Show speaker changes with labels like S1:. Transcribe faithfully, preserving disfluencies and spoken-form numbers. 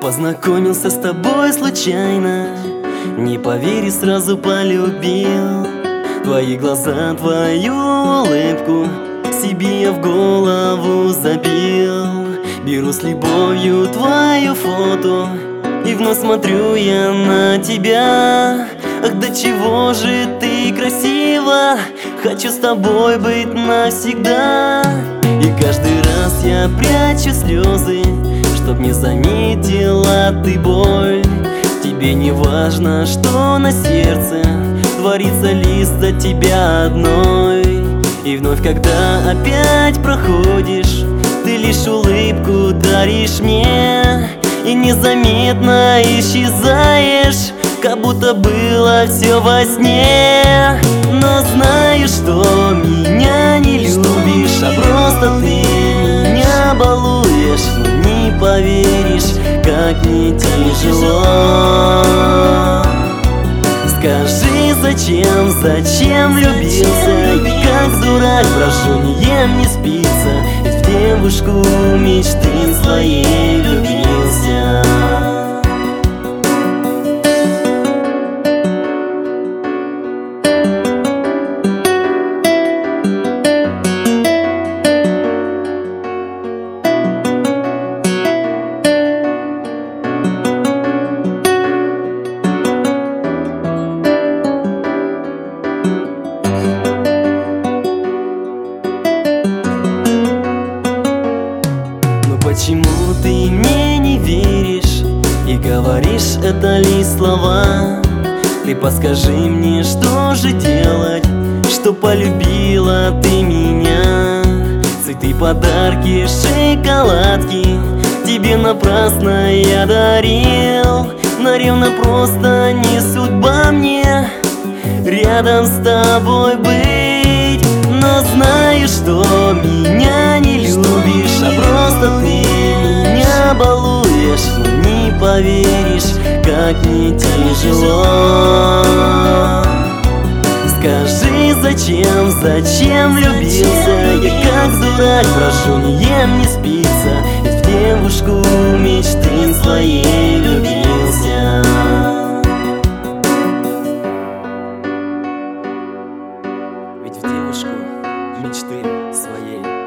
S1: Познакомился с тобой случайно, не поверив, сразу полюбил. Твои глаза, твою улыбку себе я в голову забил. Беру с любовью твою фото и вновь смотрю я на тебя. Ах, до чего же ты красива, хочу с тобой быть навсегда. И каждый раз я прячу слезы, чтоб не заметила ты боль. Тебе не важно, что на сердце творится лишь за тебя одной. И вновь, когда опять проходишь, ты лишь улыбку даришь мне и незаметно исчезаешь, как будто было все во сне. Но знаю, что меня не любишь, а просто ты меня балуешь. Но не поверишь, как мне тяжело. Скажи, зачем, зачем влюбился? И как дурак прошу, не ем, не спится, ведь в девушку мечты своей влюбился. Почему ты мне не веришь и говоришь это лишь слова? Ты подскажи мне, что же делать, что полюбила ты меня. Цветы, подарки, шоколадки тебе напрасно я дарил. Наверно, просто не судьба мне рядом с тобой быть. Но знаю, что меня не любишь, а просто ты меня балуешь. Но не поверишь, как мне тяжело. Скажи, зачем, зачем влюбился? Я как дурак прошу, не ем, не спится, ведь в девушку мечты своей влюбился. Ведь в девушку мечты своей